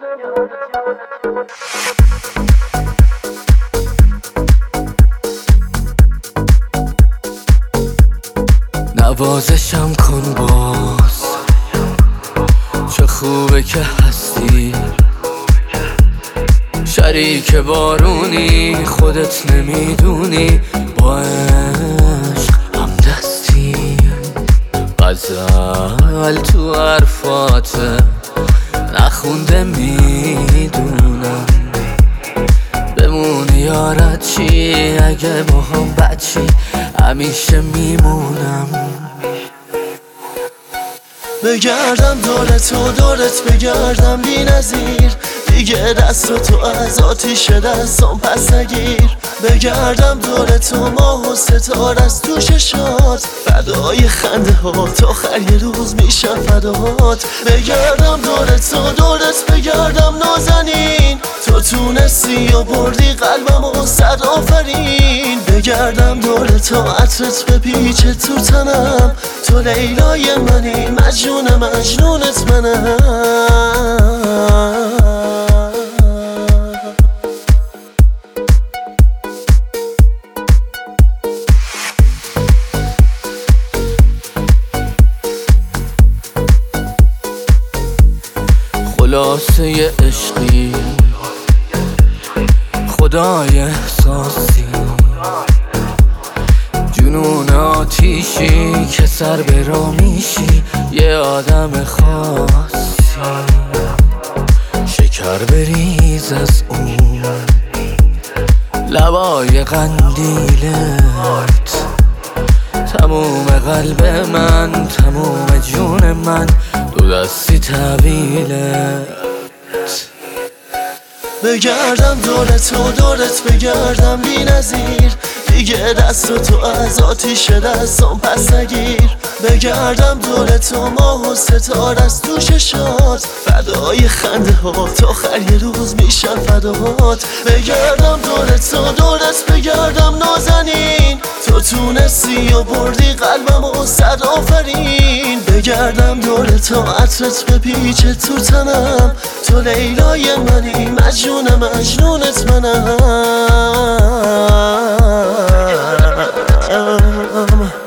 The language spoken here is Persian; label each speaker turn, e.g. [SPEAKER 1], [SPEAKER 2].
[SPEAKER 1] نوازشم کن باز، چه خوبه که هستی، شریک بارونی، خودت نمیدونی با عشق همدستی. غزل تو حرفاته نخونده میدونم، بمونی یارت چی اگه با هم بد چی، همیشه میمونم.
[SPEAKER 2] بگردم دورت و دورت بگردم بی نظیر، دیگه دست تو از آتیش دستم پس نگیر. بگردم دورت و ماه و ستاره از تو چشات، فدای خنده هات آخر یه روز میشم فدات. بگردم دورت و دورت بگردم نازنین، تو تونستی و بردی قلبم و صد آفرین. بگردم دورت و عطرت بپیچه تو تنم، تو لیلای منی مجنونت منم.
[SPEAKER 1] خلاصه عشقی خدای احساسی، جنون آتیشی که سر به راه میشی، یه آدم خاصی. شکر بریز از اون لبای قندیلت، تموم قلب من، تموم جون من، دو دستی طویلت.
[SPEAKER 2] بگردم دورت و دورت بگردم بی نظیر، دیگه دست تو از آتیش دستم پس نگیر. بگردم دورت و ماه و ستاره از تو چشات، فدای خنده هات آخر یه روز میشم فدات. بگردم دورت و دورت بگردم نازنین، تو تونستی و بردی قلبم و صد آفرین. بگردم دورت و عطرت بپیچه تو تنم، تو لیلای منی مجنونت منم.